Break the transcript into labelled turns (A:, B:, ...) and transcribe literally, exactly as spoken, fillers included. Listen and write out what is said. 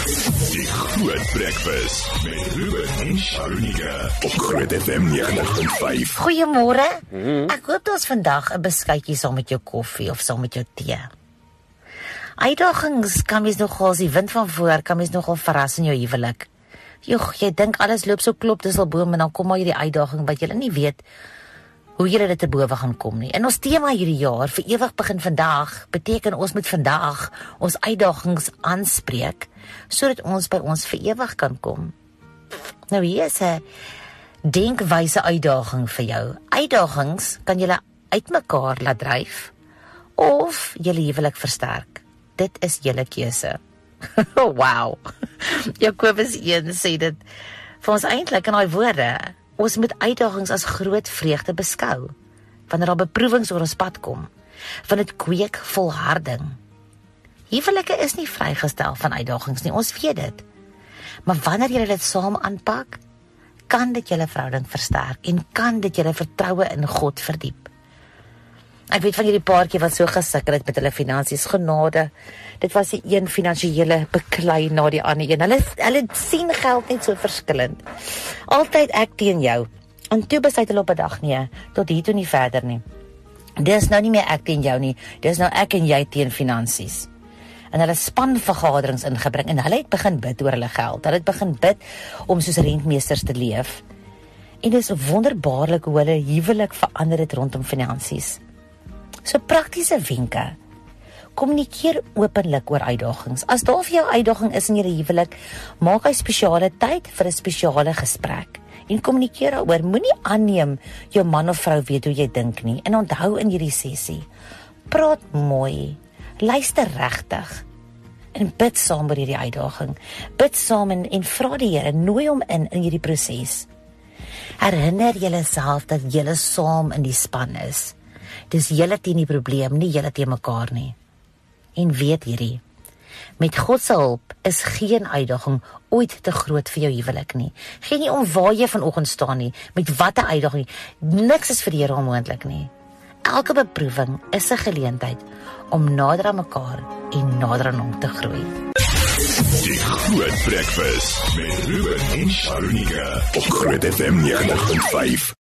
A: Die Groot Breakfast met Ruben en Sharonika op Groot F M negentig punt vyf.
B: Goeiemôre. Mm-hmm. Ek hoop ons vandag 'n beskuitjie saam met jou koffie of saam met jou tee. Uitdagings kan mens nogal, as die wind van voor, kan mens nogal verras in jou huwelik. Joh, jy dink alles loop so klop, dis al boom, en dan kom maar hierdie uitdaging wat jy nie weet hoe jy dit te bowe gaan kom nie. En ons tema hierdie jaar, vir ewig begin vandag, beteken ons moet vandag ons uitdagings aanspreek, sodat ons by ons vir ewig kan kom. Nou hier is 'n denkwyse uitdaging vir jou. Uitdagings kan julle uitmekaar laat dryf, of julle huwelik versterk. Dit is julle keuse. Wow. Jakobus een sê dit vir ons eintlik in daai woorde. Ons moet uitdagings as groot vreugde beskou, wanneer daar beproewings oor ons pad kom, want dit kweek volharding. Huwelike is nie vrygestel van uitdagings nie, ons weet dit. Maar wanneer jy dit saam aanpak, kan dit julle verhouding versterk en kan dit julle vertroue in God verdiep. Ek weet van hierdie paartjie wat so gesukkel het met hulle finansies, genade. Dit was die een finansiële beklei na die ander een. Hulle, hulle sien geld net so verskillend. Altyd ek teen jou. En toe besluit hulle op 'n dag, nee, tot hier toe nie verder nie. Dis nou nie meer ek teen jou nie, dis nou ek en jy teen finansies. En hulle spanvergaderings ingebring, en hulle het begin bid oor hulle geld. Hulle het begin bid om soos rentmeesters te leef. En dis wonderbaarlik hoe hulle huwelik verander het rondom finansies. So praktiese wenke. Kommunikeer openlik oor uitdagings. As daar vir jou uitdaging is in jou huwelik, maak 'n spesiale tyd vir 'n spesiale gesprek. En kommunikeer daaroor. Moenie aanneem jou man of vrou weet hoe jy dink nie. En onthou in hierdie sessie, praat mooi, luister regtig en bid saam oor hierdie uitdaging. Bid saam en, en vra die Here, nooi hom in in hierdie proses. Herinner julleself dat julle saam in die span is. Dis julle teen die probleem, nie julle teen mekaar nie. En weet hierdie, met God se hulp is geen uitdaging ooit te groot vir jou huwelik nie. Geen nie om waar jy vanoggend staan nie, met watter uitdaging, niks is vir die Here onmoontlik nie. Elke beproewing is 'n geleentheid om nader aan mekaar en nader aan hom te groei.
A: Die Groot Breakfast met Ruben en Sharonika op Groot F M negentig punt vyf.